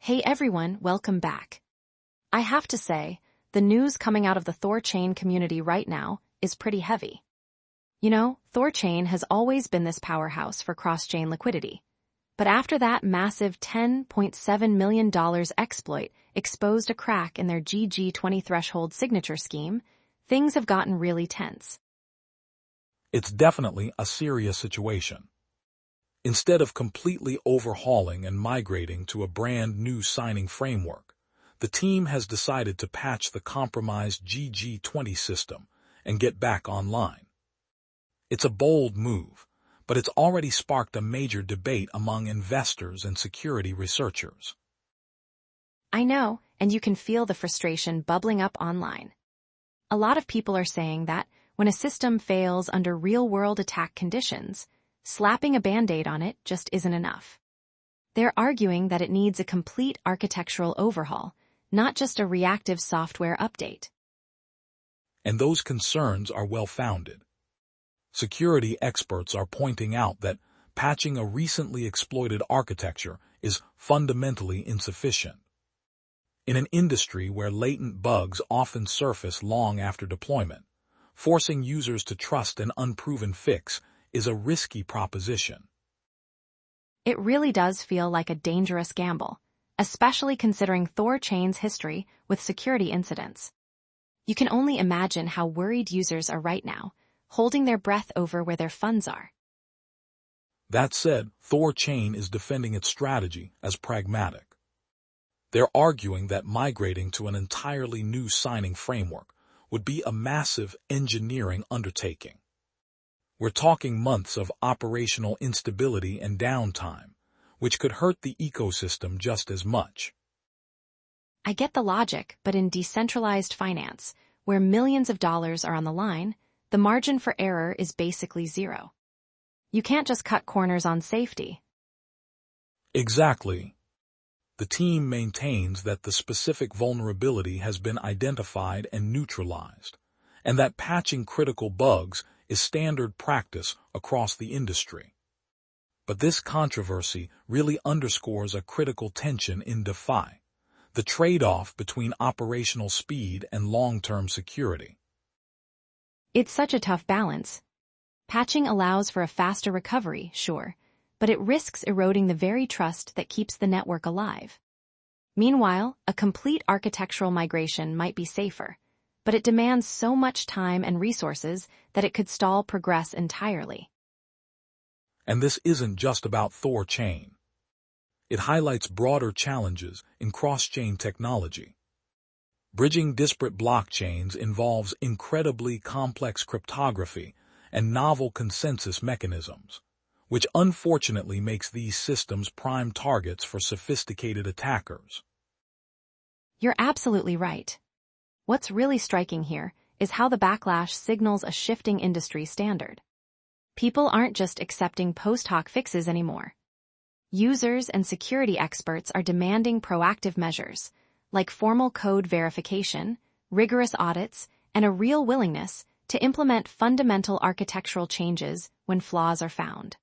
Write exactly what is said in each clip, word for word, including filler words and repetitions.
Hey everyone, welcome back. I have to say, the news coming out of the THORChain community right now is pretty heavy. You know, THORChain has always been this powerhouse for cross-chain liquidity. But after that massive ten point seven million dollars exploit exposed a crack in their G G twenty threshold signature scheme, things have gotten really tense. It's definitely a serious situation. Instead of completely overhauling and migrating to a brand new signing framework, the team has decided to patch the compromised G G twenty system and get back online. It's a bold move, but it's already sparked a major debate among investors and security researchers. I know, and you can feel the frustration bubbling up online. A lot of people are saying that when a system fails under real-world attack conditions, slapping a band-aid on it just isn't enough. They're arguing that it needs a complete architectural overhaul, not just a reactive software update. And those concerns are well-founded. Security experts are pointing out that patching a recently exploited architecture is fundamentally insufficient. In an industry where latent bugs often surface long after deployment, forcing users to trust an unproven fix is a risky proposition. It really does feel like a dangerous gamble, especially considering THORChain's history with security incidents. You can only imagine how worried users are right now, holding their breath over where their funds are. That said, THORChain is defending its strategy as pragmatic. They're arguing that migrating to an entirely new signing framework would be a massive engineering undertaking. We're talking months of operational instability and downtime, which could hurt the ecosystem just as much. I get the logic, but in decentralized finance, where millions of dollars are on the line, the margin for error is basically zero. You can't just cut corners on safety. Exactly. The team maintains that the specific vulnerability has been identified and neutralized, and that patching critical bugs is standard practice across the industry. But this controversy really underscores a critical tension in DeFi, the trade-off between operational speed and long-term security. It's such a tough balance. Patching allows for a faster recovery, sure, but it risks eroding the very trust that keeps the network alive. Meanwhile, a complete architectural migration might be safer, but it demands so much time and resources that it could stall progress entirely. And this isn't just about THORChain. It highlights broader challenges in cross-chain technology. Bridging disparate blockchains involves incredibly complex cryptography and novel consensus mechanisms, which unfortunately makes these systems prime targets for sophisticated attackers. You're absolutely right. What's really striking here is how the backlash signals a shifting industry standard. People aren't just accepting post-hoc fixes anymore. Users and security experts are demanding proactive measures, like formal code verification, rigorous audits, and a real willingness to implement fundamental architectural changes when flaws are found.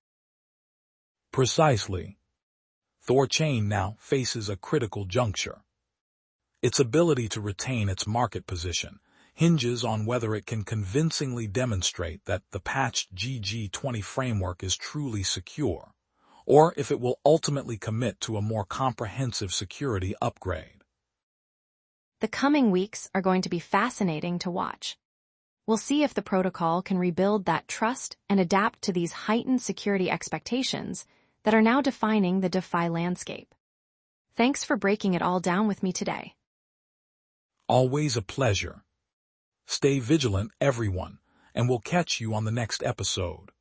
Precisely. THORChain now faces a critical juncture. Its ability to retain its market position hinges on whether it can convincingly demonstrate that the patched G G twenty framework is truly secure, or if it will ultimately commit to a more comprehensive security upgrade. The coming weeks are going to be fascinating to watch. We'll see if the protocol can rebuild that trust and adapt to these heightened security expectations that are now defining the DeFi landscape. Thanks for breaking it all down with me today. Always a pleasure. Stay vigilant, everyone, and we'll catch you on the next episode.